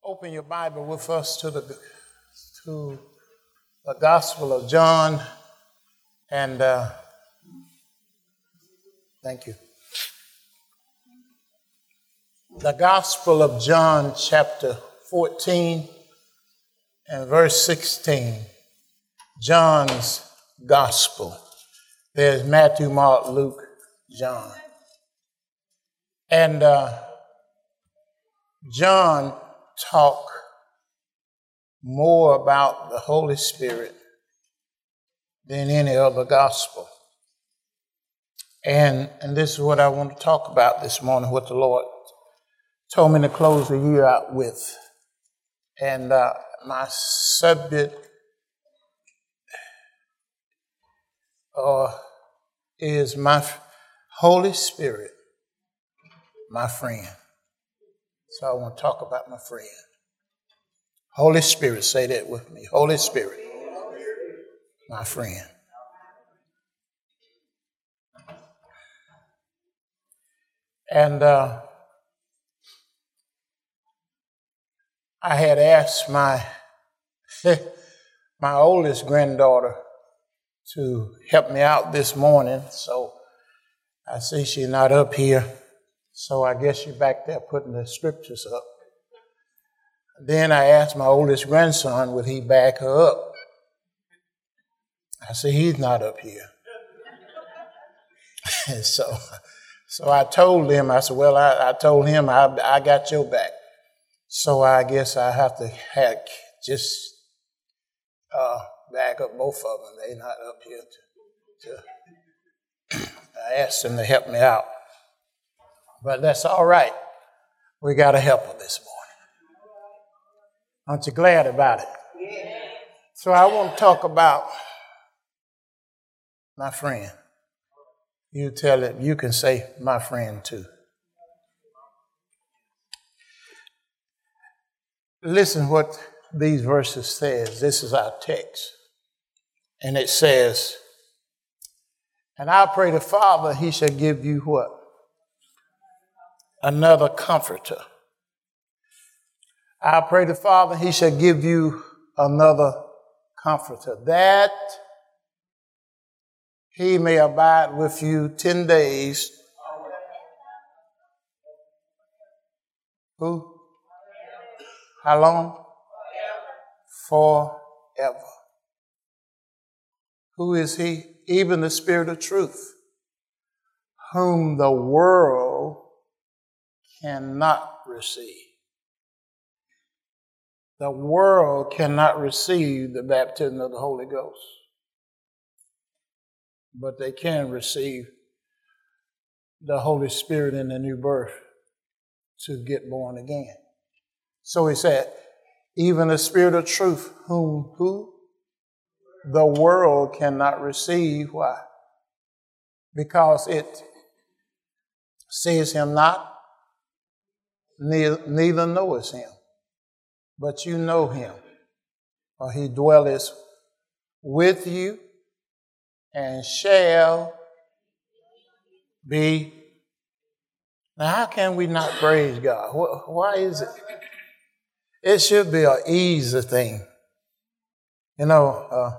Open your Bible with us to the Gospel of John, and thank you. The Gospel of John, chapter 14 and verse 16. John's Gospel. There's Matthew, Mark, Luke, John. And John talk more about the Holy Spirit than any other gospel. And this is what I want to talk about this morning, what the Lord told me to close the year out with. And my subject is my Holy Spirit, my friend. So I want to talk about my friend. Holy Spirit, say that with me. Holy Spirit, my friend. And I had asked my oldest granddaughter to help me out this morning. So I see she's not up here. So I guess she's back there putting the scriptures up. Then I asked my oldest grandson, would he back her up? I said, he's not up here. And so I told him, I said, well, I told him I got your back. So I guess I have to just back up both of them. They're not up here I asked them to help me out. But that's all right. We got a helper this morning. Aren't you glad about it? Yeah. So I want to talk about my friend. You tell it, you can say my friend too. Listen what these verses says. This is our text. And it says, and I pray the Father, he shall give you what? Another comforter. I pray the Father, he shall give you another comforter, that he may abide with you 10 days. Who? How long? Forever. Who is he? Even the Spirit of truth, whom the world cannot receive. The world cannot receive the baptism of the Holy Ghost, but they can receive the Holy Spirit in the new birth to get born again. So he said, even the Spirit of truth, who the world cannot receive. Why? Because it sees him not, neither knoweth him. But you know him, for he dwelleth with you and shall be. Now, how can we not praise God? Why is it? It should be an easy thing. You know,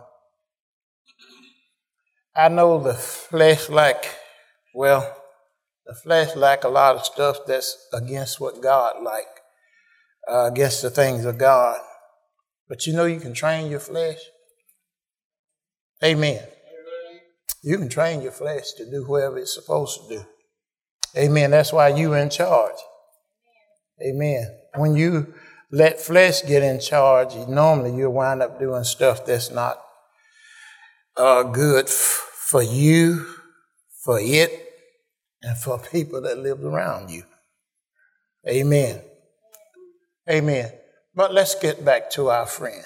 I know the flesh like a lot of stuff that's against what God like. Against the things of God. But you know you can train your flesh. Amen. You can train your flesh to do whatever it's supposed to do. Amen. That's why you're in charge. Amen. When you let flesh get in charge, normally you'll wind up doing stuff that's not good for you, for it, and for people that live around you. Amen. Amen. But let's get back to our friend.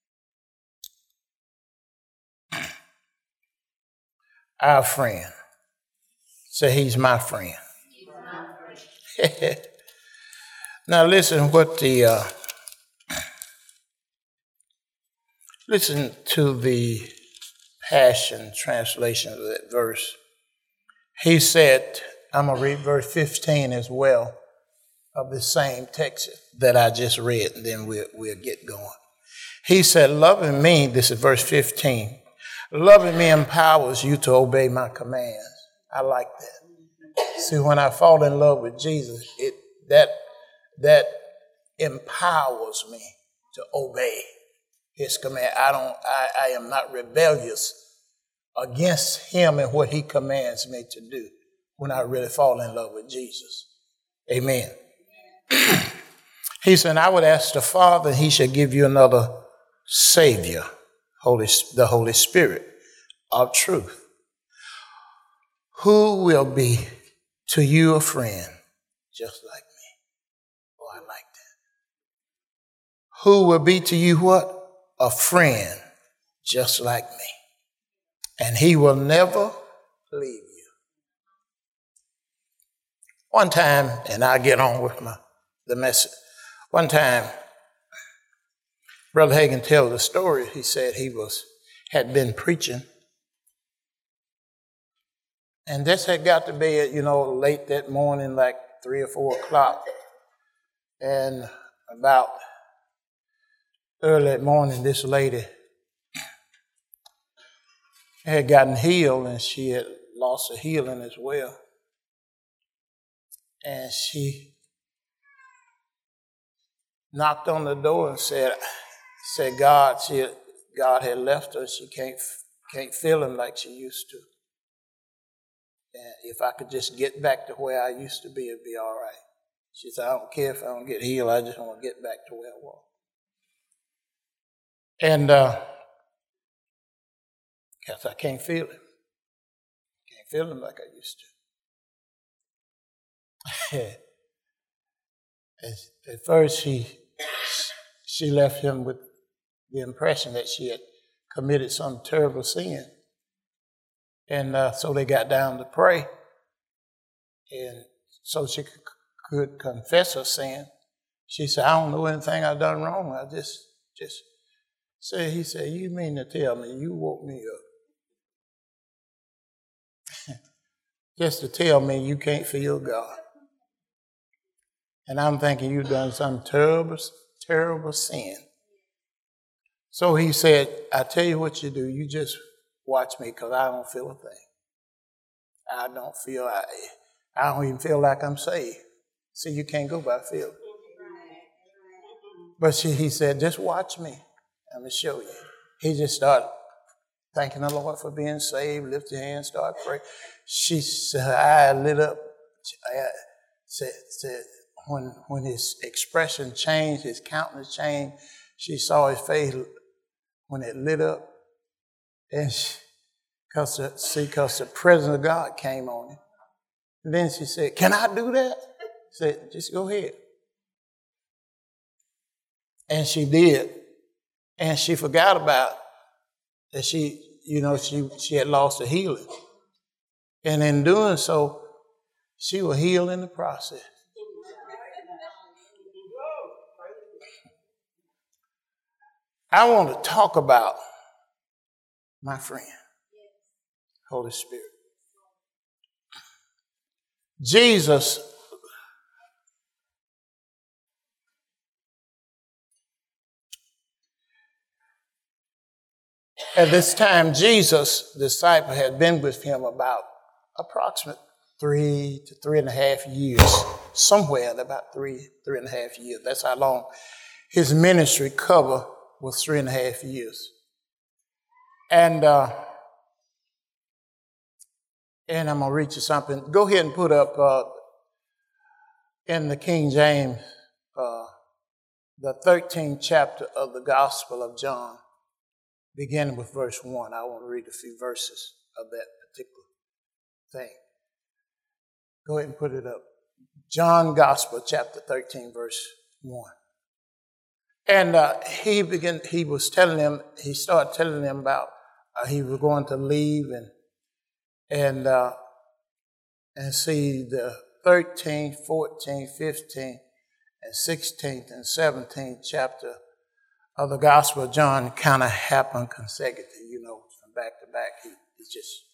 Our friend. Say, he's my friend. Now listen listen to the Passion translation of that verse. He said, I'm going to read verse 15 as well. of the same text that I just read, and then we'll get going. He said, loving me, this is verse 15, loving me empowers you to obey my commands. I like that. See, when I fall in love with Jesus, that empowers me to obey his command. I am not rebellious against him and what he commands me to do when I really fall in love with Jesus. Amen. He said, I would ask the Father, he should give you another Savior, the Holy Spirit of truth, who will be to you a friend, just like me. Oh, I like that. Who will be to you what? A friend, just like me. And he will never leave you. One time, and I'll get on with the message. One time, Brother Hagin tells the story. He said he had been preaching. And this had got to be, late that morning, like 3 or 4 o'clock. And about early that morning, this lady had gotten healed, and she had lost her healing as well. And she knocked on the door and said God had left her. She can't feel him like she used to. And if I could just get back to where I used to be, it'd be all right. She said, I don't care if I don't get healed. I just want to get back to where I was. And because I can't feel him. Can't feel him like I used to. At first, she left him with the impression that she had committed some terrible sin. And so they got down to pray. And so she could confess her sin. She said, I don't know anything I've done wrong. I just said, he said, you mean to tell me you woke me up? Just to tell me you can't feel God. And I'm thinking you've done some terrible, terrible sin. So he said, I tell you what you do. You just watch me, because I don't feel a thing. I don't even feel like I'm saved. See, you can't go by feeling. But he said, just watch me. I'm going to show you. He just started thanking the Lord for being saved, lift your hands, start praying. She said, her eye lit up. Said when his expression changed, his countenance changed, she saw his face when it lit up. And because the presence of God came on him. And then she said, can I do that? He said, just go ahead. And she did. And she forgot about that she had lost her healing. And in doing so, she was healed in the process. I want to talk about my friend, Holy Spirit. Jesus at this time, Jesus' disciple had been with him about approximately 3 to 3.5 years, somewhere in about 3.5 years. That's how long his ministry cover was 3.5 years. And I'm going to read you something. Go ahead and put up in the King James, the 13th chapter of the Gospel of John, beginning with verse 1. I want to read a few verses of that particular thing. Go ahead and put it up. John Gospel, chapter 13, verse 1. And he started telling them about he was going to leave and see the 13th, 14th, 15th, and 16th and 17th chapter of the Gospel of John kind of happened consecutively, from back to back. He just